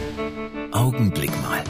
Augenblick mal.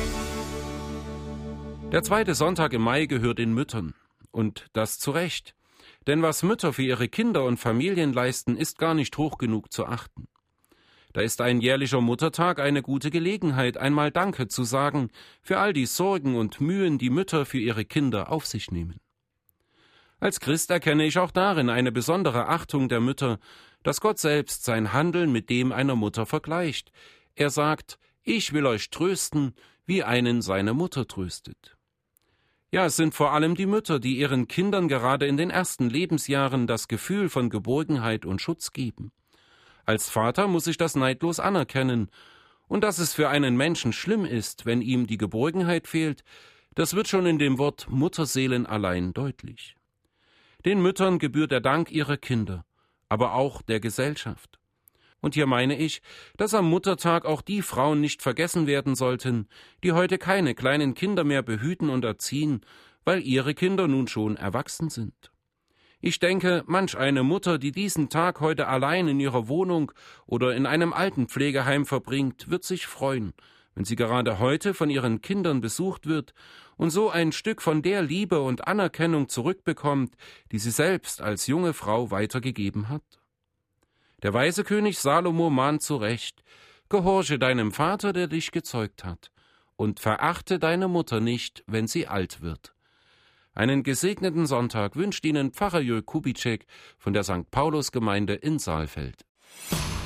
Der zweite Sonntag im Mai gehört den Müttern. Und das zu Recht. Denn was Mütter für ihre Kinder und Familien leisten, ist gar nicht hoch genug zu achten. Da ist ein jährlicher Muttertag eine gute Gelegenheit, einmal Danke zu sagen für all die Sorgen und Mühen, die Mütter für ihre Kinder auf sich nehmen. Als Christ erkenne ich auch darin eine besondere Achtung der Mütter, dass Gott selbst sein Handeln mit dem einer Mutter vergleicht. Er sagt, ich will euch trösten, wie einen seine Mutter tröstet. Ja, es sind vor allem die Mütter, die ihren Kindern gerade in den ersten Lebensjahren das Gefühl von Geborgenheit und Schutz geben. Als Vater muss ich das neidlos anerkennen. Und dass es für einen Menschen schlimm ist, wenn ihm die Geborgenheit fehlt, das wird schon in dem Wort Mutterseelen allein deutlich. Den Müttern gebührt der Dank ihrer Kinder, aber auch der Gesellschaft. Und hier meine ich, dass am Muttertag auch die Frauen nicht vergessen werden sollten, die heute keine kleinen Kinder mehr behüten und erziehen, weil ihre Kinder nun schon erwachsen sind. Ich denke, manch eine Mutter, die diesen Tag heute allein in ihrer Wohnung oder in einem Altenpflegeheim verbringt, wird sich freuen, wenn sie gerade heute von ihren Kindern besucht wird und so ein Stück von der Liebe und Anerkennung zurückbekommt, die sie selbst als junge Frau weitergegeben hat. Der weise König Salomo mahnt zu Recht: Gehorche deinem Vater, der dich gezeugt hat, und verachte deine Mutter nicht, wenn sie alt wird. Einen gesegneten Sonntag wünscht Ihnen Pfarrer Jörg Kubitschek von der St. Paulus-Gemeinde in Saalfeld.